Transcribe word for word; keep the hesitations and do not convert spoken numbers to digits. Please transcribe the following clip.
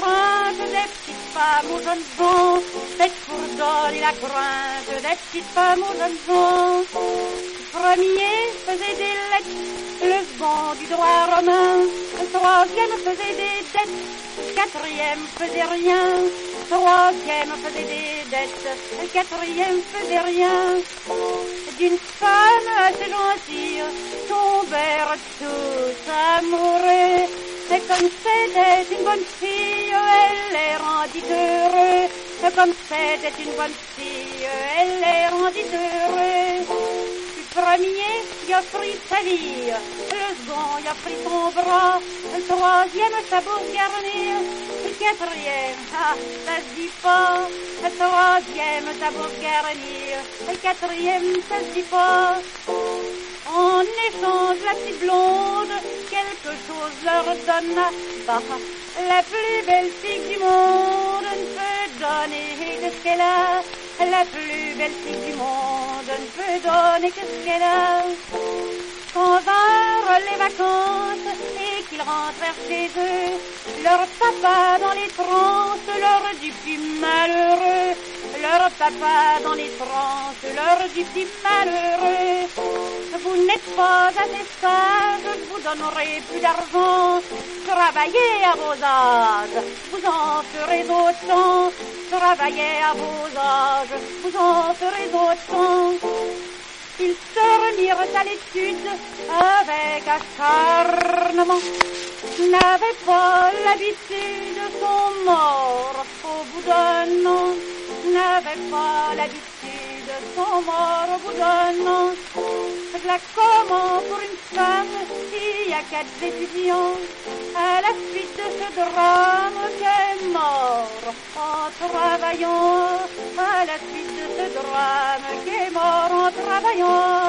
crainte des petites femmes aux jeunes gens, d'être pour donner la crainte des petites femmes aux jeunes gens. Le premier faisait des lettres, le second du droit romain, le troisième faisait des dettes, le quatrième faisait rien, le troisième faisait des dettes, le quatrième faisait rien. D'une femme assez gentille tombèrent tous amoureux, et comme c'était une bonne fille, elle les rendit heureux. Et comme c'était une bonne fille, elle les rendit heureux. Le premier y offrit sa vie, le second y offrit son bras, le troisième sa bourse garnie, le quatrième, ah, ça se dit pas, le troisième sa bourse garnie, le quatrième ça se dit pas. En échange, la petite blonde quelque chose leur donna. Bah, la plus belle fille du monde ne peut donner que ce qu'elle a. La plus belle fille du monde ne peut donner que ce qu'elle a. Quand vinrent les vacances et qu'ils rentrèrent chez eux, leur papa dans les transes leur dit plus malheureux. Leur papa dans les transes leur dit plus malheureux. Vous n'êtes pas assez sage, je vous donnerai plus d'argent. Travaillez à vos âges, vous en ferez autant. Travaillez à vos âges, vous en ferez autant. Ils se remirent à l'étude avec acharnement, n'avaient pas l'habitude, sont morts au bout d'un an. N'avaient pas l'habitude, sont morts au bout d'un an. Là comment pour une femme, il y a quatre étudiants, à la suite de ce drame qu'est mort en travaillant, à la suite de ce drame qu'est mort en travaillant.